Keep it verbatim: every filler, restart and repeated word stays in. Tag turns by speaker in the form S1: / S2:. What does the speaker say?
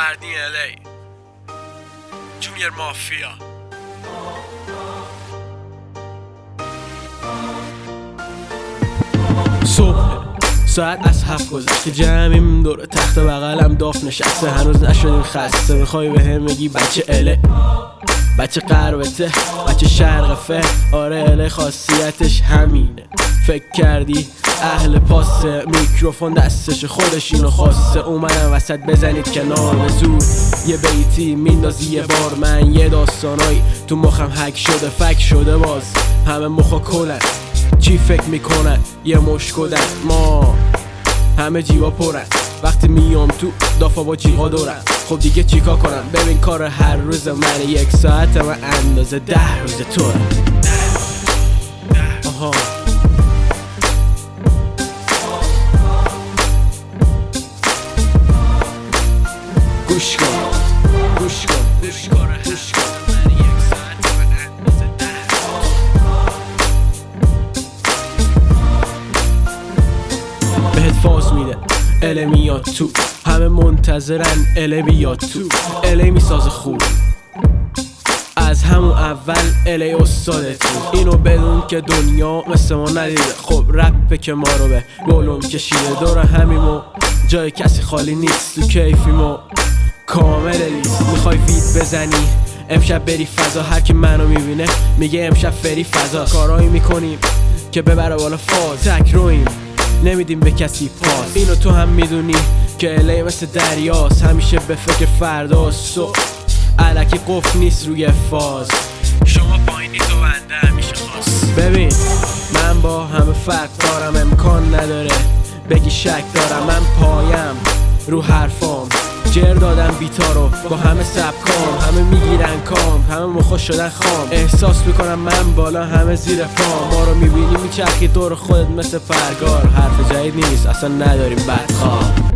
S1: Verdin الی Junior Mafia صبح ساعت از هفت گذشته جمعیم دور تخت بغلم داف نشسته هنوز نشدیم خسته میخوای به هم بگی بچه اله بچه قربته بچه شرقفه آره اله خاصیتش همینه فکر کردی اهل پاسه میکروفون دستش خودش اینو خواسته اومدم وسط بزنید کنار به زور یه بیتی میندازی یه بار من یه داستانایی تو مخم هک شده فک شده باز همه مخا کلن چی فکر میکنن یه مشکدن ما همه جیبا پرن وقتی میام تو دافا با جیغا دورن خب دیگه چیکار کنم ببین کار هر روز من یک ساعت من اندازه ده روز تو آها گوش کن گوش کن گوش کن گوش کن من یک ساعت من اندازه ده بهت فاز میده اله میاد تو همه منتظرن اله بیاد تو اله میسازه خوب از همون اول اله استاده تو اینو بدون که دنیا مثل ما ندیده خب رپه که ما رو به بولم کشیده دور همیمو جای کسی خالی نیست تو کیفیمو کامل لیست میخوای فیت بزنی امشب بری فضا هر کی منو میبینه میگه امشب فری فضا کارایی میکنیم که ببره بالا فاز تک رویم نمیدیم به کسی پاس اینو تو هم میدونی که اله مثل دریاست همیشه به فکر فرداست و الکی قفل نیست روی فاز شما پایینی تو بنده همیشه خواست ببین من با همه فرق دارم امکان نداره بگی شک دارم من پایم رو حرفام جر دادم بیتا رو با همه سبکام همه میگیرن کام همه مخا شدن خام احساس میکنم من بالا همه زیر پام ما رو میبینی میچرخی دور خودت مثل پرگار حرف جدید نیست اصلا نداریم بدخواه